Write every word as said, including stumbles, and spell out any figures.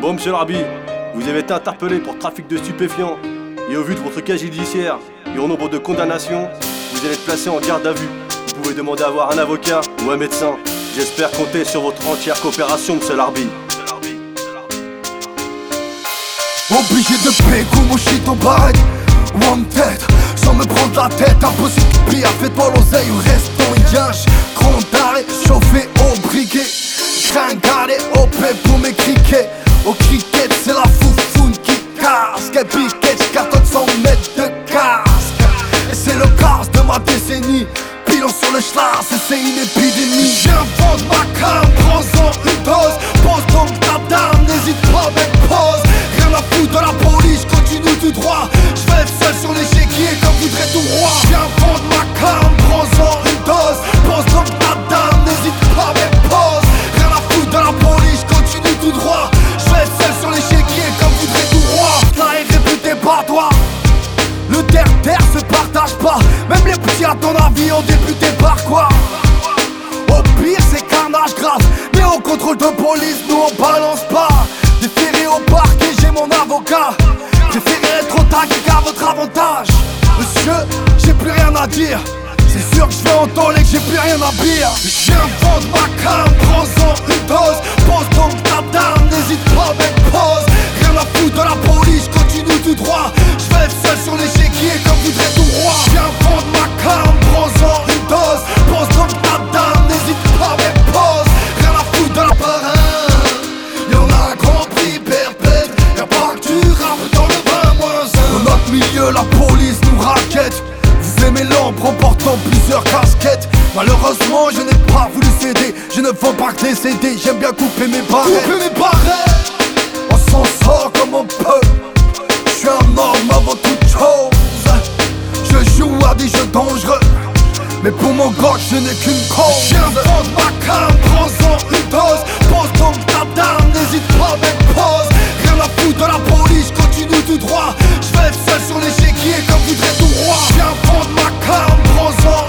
Bon, monsieur Larbi, vous avez été interpellé pour trafic de stupéfiants. Et au vu de votre cas judiciaire et au nombre de condamnations, vous allez être placé en garde à vue. Vous pouvez demander à avoir un avocat ou un médecin. J'espère compter sur votre entière coopération, monsieur Larbi. Obligé de péco mon shit en baraque ou en tête, sans me prendre la tête. Impossible de pire, fais-toi l'oseille ou reste en yinche. Grand arrêt, chauffé au briquet, gringardé au paix pour mes criquets. Au cricket c'est la foufoune qui casse, qu'elle piquette, j'cartonne cent mètres de casque. Et c'est le casse de ma décennie, pilon sur le schlass et c'est une épidémie. J'invente ma cam, prends-en une dose, pose donc ta dame, n'hésite pas mec, pose. Rien à foutre de la police, continue tout droit. J'vais être seul sur l'échiquier comme voudrait ton roi. J'invente ma cam, prends-en une dose, pose donc ta dame, n'hésite pas mec, pose. Rien à foutre de la police, continue tout droit. J'vais être seul sur l'échiquier comme voudrait ton roi. Cela est réputé par toi. Le terre-terre se partage pas. Même les petits à ton avis ont débuté par quoi? Au pire c'est carnage grave, mais au contrôle de police nous on balance pas. Déféré au parquet j'ai mon avocat. Préférez être au taquet qu'à votre avantage. Monsieur, j'ai plus rien à dire. C'est sûr que je vais en toller, que j'ai plus rien à dire. J'invente ma cam, prends-en une dose. Pose donc ta dame, n'hésite pas mec, pose. Rien à foutre de la police, continue tout droit. Je vais être seul sur l'échiquier comme voudrait ton roi. J'invente ma cam, prends-en une dose. Pose donc ta dame, n'hésite pas mec, pose. Rien à foutre de la parrain. Y'en a un grand prix perpète. Y'a pas que tu rappes dans le vingt moins un. Dans notre milieu la police nous raquette. Vous aimez l'ombre en portant plusieurs casquettes. Malheureusement je n'ai pas voulu céder. Je ne vends pas que les C D. J'aime bien couper mes barrettes. Couper mes barrettes. On s'en sort comme on peut. Je suis un homme avant toute chose. Je joue à des jeux dangereux, mais pour mon gauche je n'ai qu'une cause. J'invente ma cam, prends-en une dose. Pose donc ta dame, n'hésite pas mec, pose.